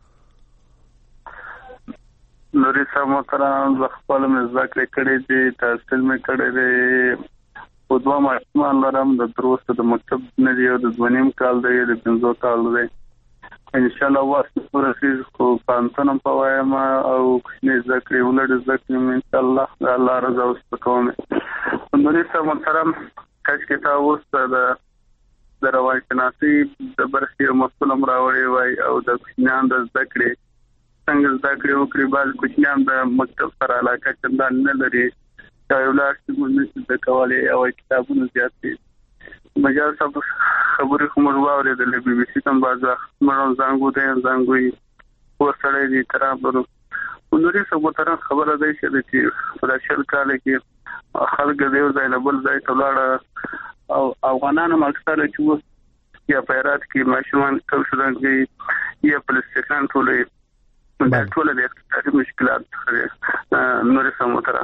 نوري صاحب محترم زه خپله مې زده کړې کړې دي تحصیل مې کړی دی خو 2 ماشومان لرم د تر اوسه د مکتب نه دي او د 2.5 کال دی د 5 کال دی انشاءالله واسطه ورسېږي خو پوهنتون هم په وایم او کوچنۍ زده کړې ولړې زده کړې م انشاءالله د الله رضا وسته کوم نوري صاحب محترم کاشکې تا اوس د روانشناسۍ د برخې یو مسؤل هم راوړی وای او د کوچنیانو د زده کړې څنګه زده کړې وکړي بعض کوچنیان د مکتب سره علاقه چندان نه لري چې یو لاس موږ نشي زده کولی او کتابونه زیات دي مجال صاحب خبرې خو موږ واورېدلې بي بي سي ته هم بعض وخت موږ زنګوي ورسړی دي احترام لرو نوري صاحب محترم خبره دی چې په 20 کال کې خلک د یو ځای له بل ځای ته ولاړه او افغانان هم اکثره چې اوس یا په هرات کې ماشومان کم شدن کې یا پولیس سټیشن ټولې ټول د اقتصادي مشکلات نور سموتره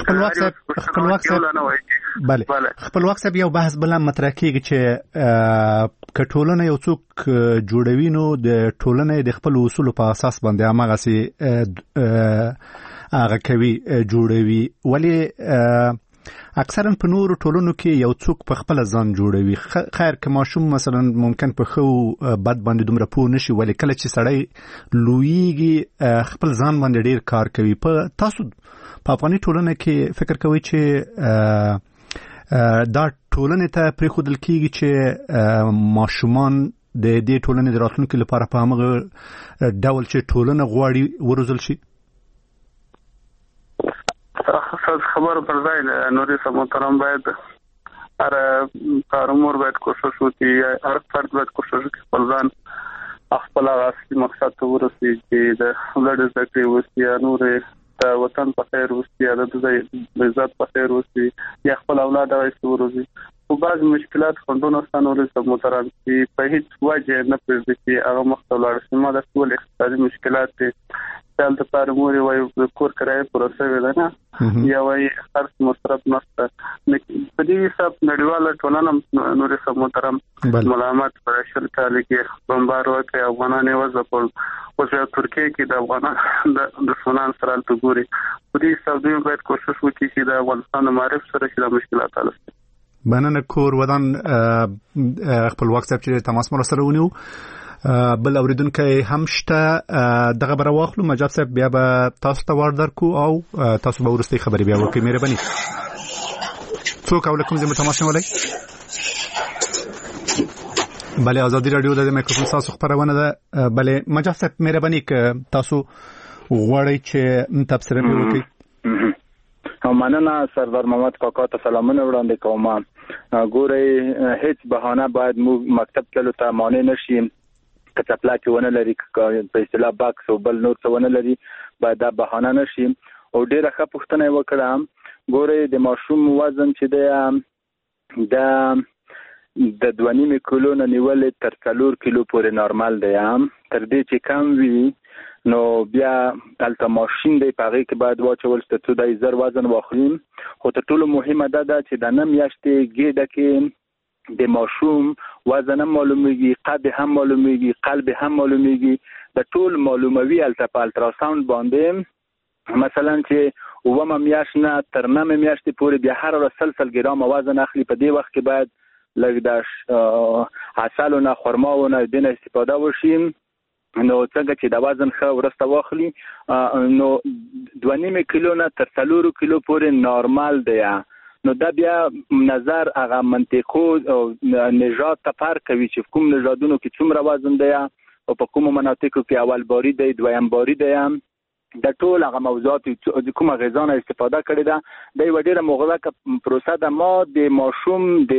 خپلواک صاحب یو بحث بل مطرح کیږي چې کټولنه یو څوک جوړوي نو د ټولنې د خپل اصول په اساس باندې هغه سي هغه کوي جوړوي ولی اکثرا په نورو ټولنو کې یو څوک په خپل ځان جوړوي خیر که ماشوم مثلا ممکن په خو بد باندې دومره پوه نشي ولی کله چې سړی لویږي خپل ځان باندې ډیر کار کوي په تاسو په افغاني ټولنه کې فکر کوي چې دا ټولنه ته پریښودل کیږي چې ماشومان د دې ټولنې د راتلونکي لپاره په هغه ډول چې ټولنه غواړي وروزل شي خبر پر ځای نورې محترم باید هر کارمور باید کوشش وکړي هر فرد باید کوشش وکړي خپل ځان خپل اصلي مقصد ته ورسېږي چې د ولر زده کړې وسي نورې د وطن په خیر وسي د عزت په خیر وسي یا خپل اولاد راځي ورسي خو بعض مشکلات خوندونه ستنورې محترم چې په هیڅ وجه نه پېژني چې هغه مختلف سیمه د ټول اقتصادي مشکلات چل د کارمور وي کور کرای پروسه ویل نه یا وي هر مصرف نشته په دې حساب نړیواله ټولنه نورې محترم ملامت پر شل کال کې بمبار وکړ افغانان وځپل او چې ترکیه کې د افغانان د دښمنان سره تګوري په دې حساب دوی باید کوشش وکړي چې د افغانستان معرف سره چې د مشکلات حل شي بنانه کور ودان خپلواک صاحب چې تماس مر سره ونیو بل اوریدونکو هم شته دغه بر واخلو مجاب صاحب بیا به تاسو ته ور درکو او تاسو به ورستي خبري بیا وکړئ مهرباني څوک علیکم زموږ تماس ولای بله ازادي رادیو د میکروفون تاسو خبرونه ده بله مجاب صاحب مهرباني ک تاسو غواړئ چې تبصره وکړئ مننه سردار محمد کاکا ته سلامونه وړاندې کوم ګورئ هیڅ بهانه باید موږ مکتب تلو ته مانع نشي کچپلا کې ونه لري په اصطلاح باکس او بل نور څه ونه لري باید دا بهانه نشي او ډیره ښه پوښتنه وکړم ګورئ د ماشوم وزن چې د 2.5 کیلو نه نیولې تر 4 کیلو پورې نارمل دی تر دې چې کم وي نو بیا الته ماشین دی په هغې کې باید واچول چې د زر وزن واخلیم خو تر ټولو مهمه دا ده چې د 9 میاشتې ګېډه کې د ماشوم وزن هم معلومیږي قد هم معلومیږي قلب هم معلومیږي د ټول معلوموي الته په الټراساوند باندې مثلا چې 9 میاشت نه تر 9 میاشتې پورې بیا هر ورځ سلسل ګرام وزن اخلي په دې وخت کې باید لږ د عسلونه خرماونه دینه استفاده وشي نو څنګه چې د وزن ښه ورسته واخلي نو 2.5 کیلو نه تر 4 کیلو پورې نارمال دی نو دا بیا نظر هغه منطقو او نژاد ته فرق کوي چې کوم نژادونو کې څومره وزن دی او په کوم مناطقو کې اول باری دی دویم باری دی د ټول هغه موضوعات کومه غذا نه استفاده کړې ده د یو ډیره مغلقه پروسه ده ما د ماشوم د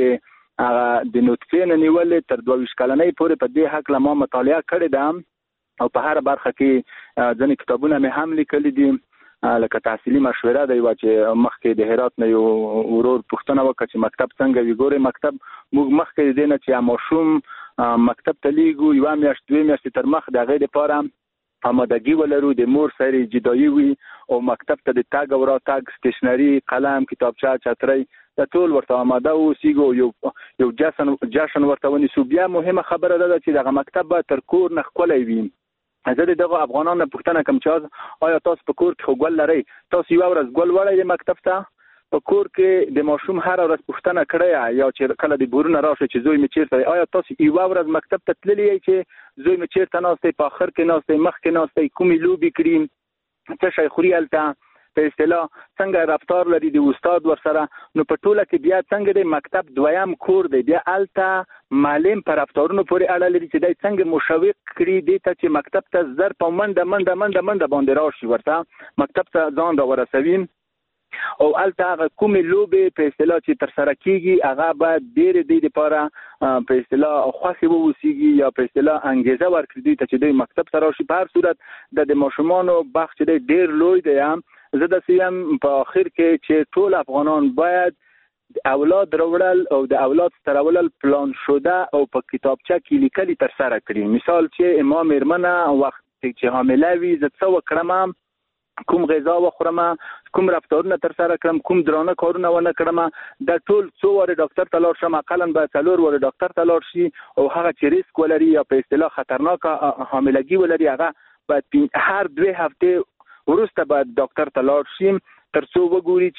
نطفه نه نیولې تر 22 کلنۍ پورې په دې حق لمه مطالعه کړې ده او په هر برخه کې ځنې کتابونه مې هم لیکلي دي لکه تحصیلي مشوره دی چې مخکې د هرات نه یو ورور پوښتنه وکړه چې مکتب څنګه وي ګوري مکتب موږ مخکې دی نه چې ماشوم مکتب ته لیږو 1 میاشت 2 میاشتې تر مخ د هغې دپاره آمادګي ولرو د مور سره جدایي وي او مکتب ته د تګ او راتګ ستیشنري قلم کتابچه چترۍ د ټول ورته آماده اوسېږو یو جشن ورته ونیسو بیا مهمه خبره ده چې دغه مکتب به تر کور نه ښکلی وي زه دغه افغانانو پوښتنه کوم چې آیا تاسو په کور کې خو ګل لرئ تاسو یوه ورځ ګل وړئ مکتب ته په کور کې د ماشوم هر ورځ پوښتنه کړی یا چې کله د بورونه راشي چې زوی مې چیرته دی آیا تاسو یوه ورځ مکتب ته تللی یئ چې زوی مې چیرته ناست دی په آخر کې ناست دی مخ کې ناست دی کومې لوبې کړي څه شی خوري هلته په اصطلاح څنګه رفتار لري د استاد ورسره نو په ټوله کې بیا څنګه د مکتب دویم کور دی بیا هلته معلم په رفتارونو پورې اړه لري چې دی څنګه مشوق کړي دې ته چې مکتب ته زر په منډه باندې راشي ورته مکتب ته ځان را ورسوي او هلته هغه کومې لوبې په اصطلاح چې ترسره کېږي هغه باید ډېرې دې دپاره په اصطلاح خوښې واوسېږي یا په اصطلاح انګېزه ورکړي دوی ته چې دوی مکتب ته راشي په هر صورت د ماشومانو بخت چې دی ډېر لوی دی زه داسې یم په آخر کې چې ټول افغانان باید اولاد راوړل او د اولاد سترول پلان شده او په کتابچه کې لیکلي تر سره کړي. مثال چې امام میرمنه وخت چې حامله وي زه څه وکړم، کوم غذا وخورم، کوم رفتارونه تر سره کړم، کوم درانه کارونه ونه کړم، د ټول څو واره ډاکټر ته لاړ شم، اقلا به 4 واره ډاکټر ته لاړ شي او هغه چې ریسک ولري یا په اصطلاح خطرناک حاملګي ولري هغه باید هر 2 هفته وروسته باید ډاکټر ته لاړ شي ترڅو وګوري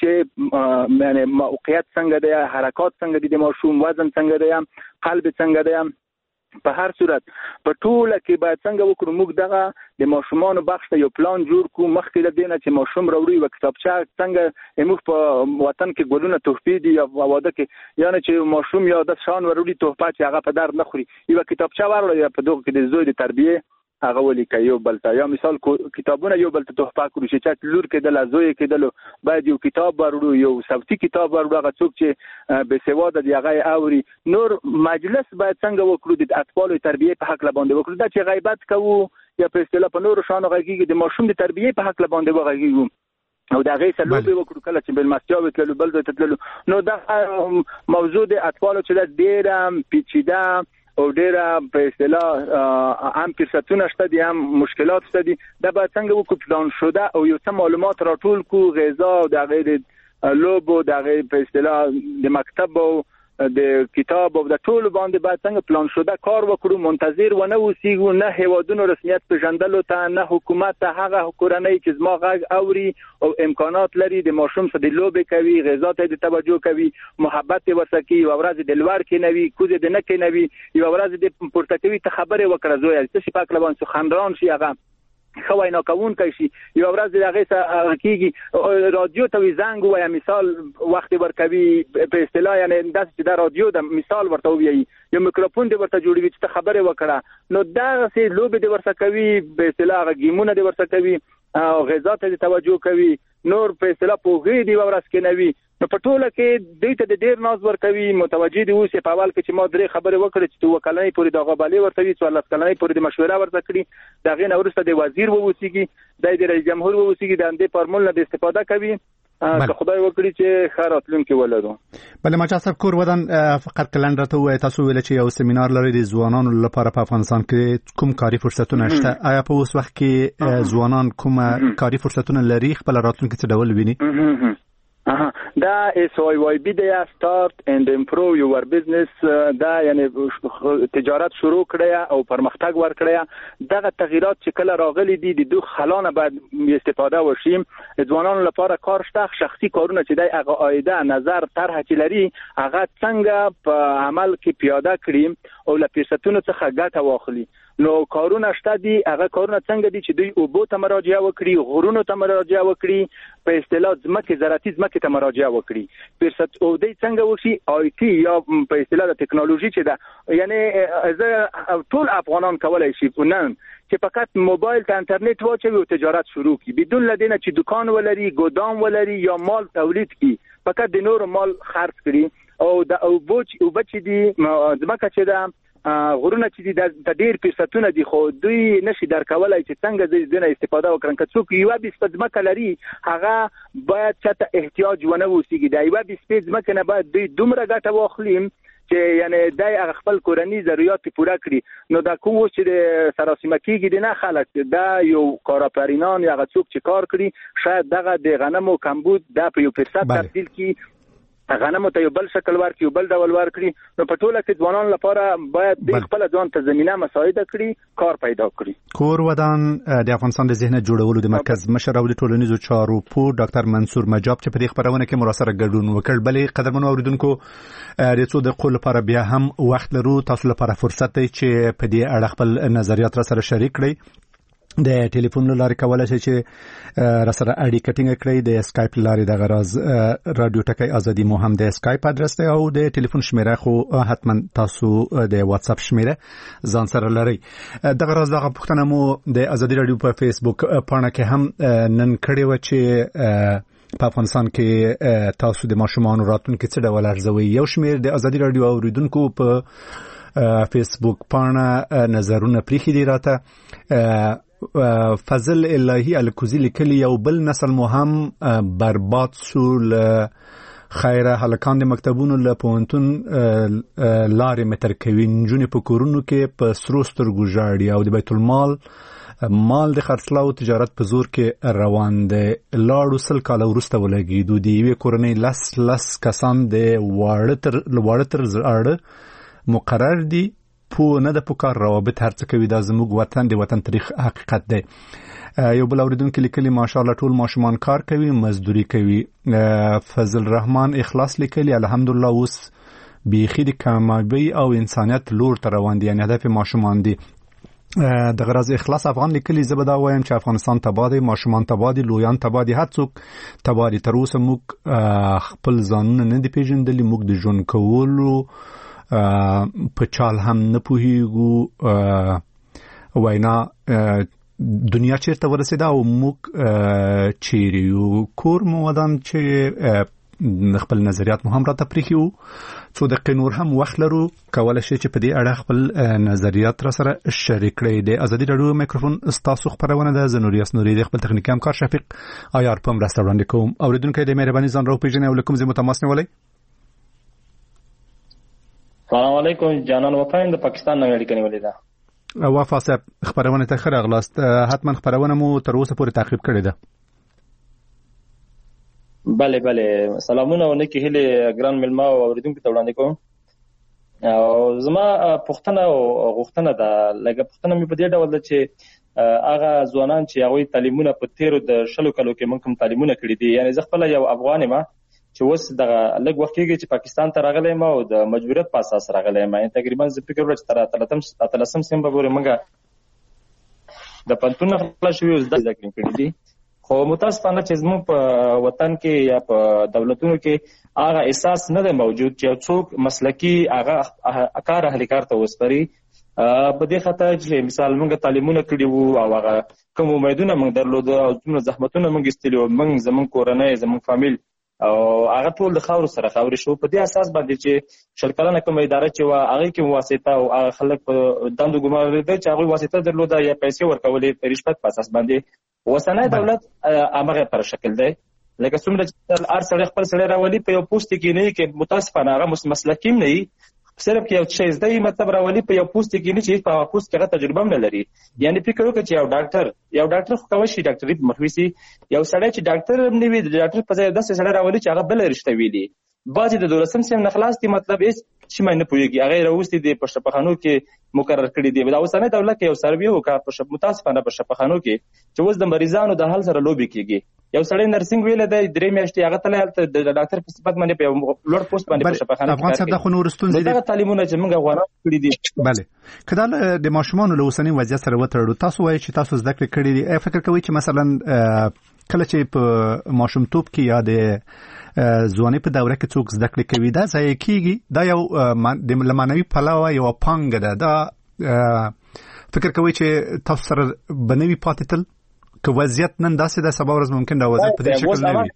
چې یعنی موقعیت څنګه دی، حرکات څنګه دي، د ماشوم وزن څنګه دی، قلب څنګه دی. په هر صورت په ټوله کې باید څنګه وکړو موږ دغه د ماشومانو بخش ته یو پلان جوړ کړو مخکې له دې نه چې ماشوم راوړي و کتابچه څنګه موږ په وطن کې ګلونه تحفې دي یا واده کې یعنی چې ماشوم یا د شان وروړي تحفه چې هغه په درد نه خوري یو کتابچه وروړي یا په دغه کې د زوی د تربیه هغه ولیکي یو بل ته، یا مثال کتابونه یو بل ته تحفه کړو چې لور کېدل زوی کېدل باید یو کتاب وروړو، یو صوتي کتاب وروړو، هغه څوک چې بے سواده دی هغه اوري. نور مجلس باید څنګه وکړو د اطفال تربیه په حق باندې وکړو، دا چې غیبت کوو یا په اصطلاح په نور شانو غږیږي د ماشوم د تربیه په حق باندې وغږیږو او دا غي سلوبي وکړو کله چې بل مستیاوي تللو بل ځای تللو. نو دا موضوع د اطفال چې ډېر پیچیده او ډېر په اصطلاح هم فرصتونه شته دي هم مشکلات شته دي، دا باید څنګه وکړو پلان شده او یو څه معلومات راټول کو، غذا او د غیر لوب او د غیر په اصطلاح د مکتب او د کتاب او د ټول باندې باید څنګه پلان شده کار وکړو، منتظر ونه اوسېږو، نه هیوادونو رسمیت پیژندلو ته، نه حکومت ته، هغه کورنۍ چې زما غږ اوري او امکانات لري د ماشوم سره د لوب کوي، غذا ته د توجه کوي، محبت ورسره کوي، یو ورځ د لور کې نوي کوزه د نه کې نوي، یو ورځ د پورته کوي ته خبره وکړه زوی چې په کلبان سو خندران شي هغه خوای نه کوون کوي شي، یو ورځ دغه سره کیږي رادیو ته زنګ وای مثال وخت ورکوي په اصطلاح یعنی داس چې دا رادیو د مثال ورته وی یو میکروفون دی ورته جوړوي چې خبره وکړه، نو دا سه لوب دی ورته کوي په اصطلاح گیمونه دی ورته کوي او غذا ته توجه کوي، نور په اصطلاح پوغي دی ورس کې نوي. نو په ټوله کې دوی ته د ډیر ناز ورکوي، متوجي دي اوس په اول کې چې ما درې خبره وکړه چې تو وکلنې پوری د غبالې ورته وی 14 کلنې پوری د مشوره ورته کړی، دا غي نورسته د وزیر ووسیږي د رئیس جمهور ووسیږي د اندې فارمول نه استفاده کوي که خدای وکړي چې خیراتلون کې ولرو. بله ماچا صاحب کور ودان فقط کلندر ته وای تاسو ویل چې یو سیمینار لري د ځوانانو لپاره په افغانستان کې کوم کاری فرصتونه شته، آیا په اوس وخت کې ځوانان کوم کاری فرصتونه لري خپل راتلونکي څه ډول ویني؟ دا SYYB دی start and improve your business، دا یعنی تجارت شروع کړی او پرمختګ ورکړی. دغه تغیرات چې کله راغلي دي د دوه خلانه باید استفاده وشي. ځوانانو لپاره کار شته، شخصي کارونه چې د هغه عایده نظر طرح چې لري هغه څنګه په عمل کې پیاده کړي او له فرصتونو څخه ګټه واخلي. نو کارونه شته دي، هغه کارونه څنګه دي چې دوی اوبو ته مراجعه وکړي، غرونو ته مراجعه وکړي، په اصطلاح ځمکه زراعتي ځمکه ته مراجعه وکړي، فرصت او دوی څنګه وشي آی ټي یا په اصطلاح د ټکنالوژي چې دا یعنی زه ټول افغانان کولای شي نن چې فقط موبایل ته انټرنیټ واچوي او تجارت شروع کړي بدون لدینه چې دکان ولري، ګودام ولري یا مال تولید کړي، فقط د نور مال خرڅ کړي او د او بچ دي ځمکه چې دا غرونه چې د ډیر فرصتونه دي خو دوی نشي درکولای چې څنګه د دې استفاده وکړي. که څوک یو به ځمکه لري هغه باید چې احتیاج ونه وسیږي، دا یو به ځمکه نه باید دوی دومره ګټه واخلي چې یعنی دای خپل کورنی ضرورت پوره کړي. نو دا کوم چې د سراسیمه کېږي د نه خلک دا یو کارآفرینان یا څوک چې کار کړي شاید دغه د غنمو کمبود د په یو فرصت تبدیل کړي، غنمو ته یو بل شکل ورکړي، یو بل ډول ورکړي. نو په ټوله کې ځوانان لپاره باید د خپل ځان ته زمينه مساعده کړي، کار پیدا کړي. کور ودان د افغانستان د ذهنیت جوړولو د مرکز مشر او د ټولنیزو چارو پور ډاکټر منصور مجاب چې په دې خبرونه کې مراسره ګډون وکړ. بلې قدرمنو اوریدونکو د څو دقیقو لپاره بیا هم وخت لرو، تاسو لپاره فرصت دی چې په دې اړه خپل نظریات را سره شریک کړئ. د ټلیفون لارې کولای شئ چې را سره اړیکه ټینګه کړئ. د اسکایپ لارې د غراز رادیو ټکی ازادي مو هم د اسکایپ ادرس دی او د ټلیفون شمیره خو حتما تاسو د واتس اپ شمیره ځان سره لرئ. د غراز دغه پوښتنه مو د ازادي رادیو په فیسبوک پاڼه کې هم نن کړې و چې په افغانستان کې تاسو د ماشومان راتلونکي څه ډول ارزوي. یو شمیر د ازادي رادیو اوریدونکو په فیسبوک پاڼه نظرونه پریخي دي راته. فضل الهی الکوزی لیکلی یو بل نسل مو هم برباد شو له خیره هلکان د مکتبونو له پوهنتون لارې متر کوي، نجونې په کورونو کې په سرو سترګو ژاړي او د بیت المال مال د خرڅلاو تجارت په زور کې روان دی. لاړو 100 کاله وروسته ولګېدو. د یوې کورنۍ لس کسان د واړه تر زاړه مقرر دي. پوه نه د پکار روابط هر څه کوي. دا زموږ وطن د وطن تاریخ حقیقت دی. یو بل اوریدونکو لیکلي ماشاءالله ټول ماشومان کار کوي، مزدوري کوي. فضل الرحمن اخلاص لیکلي الحمدلله اوس بیخي د کامیابی او انسانیت لور ته روان دي، یعنی هدف ماشومان دي. د غرض اخلاص افغان لیکلي زه به دا وایم چې افغانستان تباه دی، ماشومان تباه دي، لویان تباه دي، هر څوک تباه دي. تر اوسه موږ خپل ځانونه نه دي پیژندلي، موږ د ژوند کولو په چال هم نه پوهیږو. وینا دنیا چیرته ورسېده او موږ چیرې یو. کور مو ودان چې خپل نظریات مو هم راته پرېښي وو. څو دقیقې نور هم وخت لرو، کولی شئ چې په دې اړه خپل نظریات را سره شریک کړئ. د ازادي راډیو میکروفون ستاسو خپرونه ده. زه نوریاس نوري د خپل تخنیکي همکار شفیق عیار په مرسته وړاندې کوم. اوریدونکي د مهرباني ځان راوپېژنئ او له کوم ځای مو تماس نیولی؟ سلام علیکم، جانان وفایم د پاکستان نه اړیکه نیولې ده. وفا صاحب خپرونه ته ښه راغلاست. حتما خپرونه مو تر اوسه پورې تعقیب کړې ده. بله سلامونه او نیکې هیلې ګران مېلمه او اوریدونکو ته وړاندې کوم. او زما پوښتنه او غوښتنه ده، لکه پوښتنه مې په دې ډول ده چې هغه ځوانان چې هغوی تعلیمونه په تیرو د 20 کالو کې موږ کوم تعلیمونه کړي دي، یعنی زه خپله یو افغان یم چې اوس دغه لږ وخت کېږي چې پاکستان ته راغلی یم او د مجبوریت په اساس راغلی یم. یعنې تقریبا زه فکر وکړم چې تر 18 سپتمبر پورې موږ د پوهنتون نه خلاص شوي او زده کړې کړي دي. خو متاسفانه چې زموږ په وطن کې یا په دولتونو کې هغه احساس نه دی موجود چې یو څوک مسلکي هغه کار اهلي کار ته وسپاري. په دې خاطر چې مثال موږ تعلیمونه کړي وو او هغه کوم امیدونه موږ درلوده او څومره زحمتونه موږ ایستلي وو، موږ زموږ کورنۍ زموږ فامیل او هغه ټول د خاورو سره خاورې شو. په دې اساس باندې چې 20 کلنه کومه اداره چې وه هغې کې واسطه او هغه خلک په دندو ګمارېده چې هغوی واسطه درلوده یا پیسې ورکولې په رشوت په اساس باندې. اوسنی دولت همغه پر شکل دی، لکه څومره چې هر سړی خپل سړی راولي په یو پوسټ کې نه کې متاسفانه هغه مسلکي نه وي، صرف کې یو شی زده وي، مطلب راولي په یو پوسټ کې نه چې په پوسټ کې هغه تجربه هم نه لري. یعنی فکر وکړه چې یو ډاکټر خو کولی شي ډاکټري په مخ ویسي، یو سړی چې ډاکټر هم نه وي د ډاکټر په ځای داسې سړی راولي چې هغه بله رشته ویلي. بعضې د 12 سیم نه خلاص دي، مطلب هېڅ شي نه پوهېږي، هغه یې راوستي دي په شفاخانو کې مقرر کړي دي. دا اوسنی دولت کې یو سروې وکړه متاسفانه په شفاخانو کې چې اوس د مریضانو د حل سره لوبې کېږي. یو سړی نرسنګ ویلی دی 3 میاشتې هغه تللی هلته د ډاکټر په صفت باندې په یو لوړ پوسټ باندې په شفاخانه کې افغان صاحب دا خو نور ستونزې دي. دغه تعلیمونه چې موږ افغانان کړي دي. بله که دا د ماشومانو له اوسني وضعیت سره وتړو، تاسو وایئ چې تاسو زده کړې کړي دي، فکر کوئ چې مثلا کله چې په ماشومتوب کې یا د ځوانۍ په دوره کې څوک زده کړې کوي دا ضایع کېږي؟ دا یو له معنوي پلوه یوه پانګه ده. دا فکر کوئ چې تاسو سره به نه وي پاتې تل؟ که وضعیت نن داسې ده سبا ورځ ممکن دا وضعیت په دې شکل نه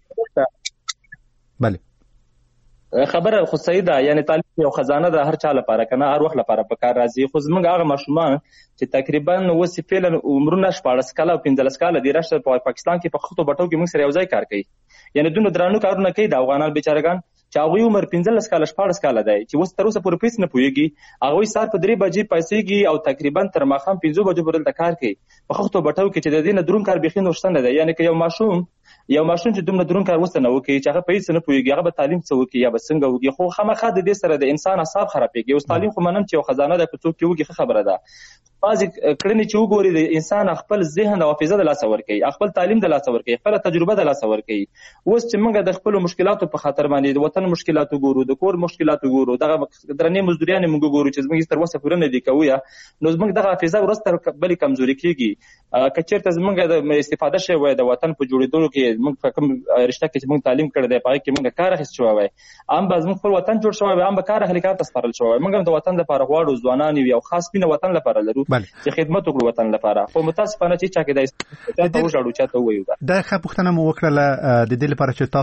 وي. بله خبره خو صحیح ده، یعنی تعلیم یو خزانه ده هر چا لپاره که نه هر وخت لپاره په کار راځي. خو زموږ هغه ماشومان چې تقریبا اوس فعلا عمرونه 14 کاله او 15 کاله دي راشته په پاکستان کې په خطو بټو کې موږ سره یو ځای کار کوي، یعنی دومره درانه کارونه کوي د افغانان بیچارهګان چې هغوی عمر 15 کاله 14 کاله دی چې اوس تر اوسه پورې هېڅ نه پوهېږي. هغوی سهار په 3 بجې پاڅېږي او تقریبا تر ماښام 5 بجو پورې دلته کار کوي په خښتو بټو کې چې د دې نه دروند کار بیخي نور شته نه دی. یعنې که یو ماشوم چې دومره دروند کار اوس نه وکړي چې هغه په هېڅ نه پوهېږي، هغه به تعلیم څه وکړي یا به څنګه وکړي. خو خامخا د دې سره د انسان اعصاب خرابېږي. اوس تعلیم خو منم چې یو خزانه ده، که څوک یې وکړي ښه خبره ده. بعضې کړنې چې وګوري د انسان خپل ذهن او حافظه د لاسه ورکوي، خپل تعلیم د لاسه ورکوي، خپله تجربه د لاسه ورکوي. اوس چې موږ د خپلو مشکلاتو په خاطر باندې د وطن مشکلات وګورو، د کور مشکلات وګورو، دغه درنې مزدوریانې موږ وګورو چې زموږ تر اوسه پوره نه دي کوو، نو زموږ دغه حافظه ورځ تر بلې کمزوري کېږي. که چېرته زموږ د استفاده شوی وای د وطن په جوړېدلو کې، موږ په کوم رشته کې چې موږ تعلیم کړی دی په هغې کې موږ کار اخیست شوی وای، هم به زموږ خپل وطن جوړ شوی وای، هم به کار اهلي کار ته سپارل شوی وای. موږ هم د وطن لپاره غواړو، ځوانان یو خاص مینه وطن لپاره لرو چې خدمت وکړو وطن لپاره. خو متاسفانه چې چا کې دا وژاړو چا ته ووایو. دا ښه پوښتنه مو وکړله د دې لپاره چې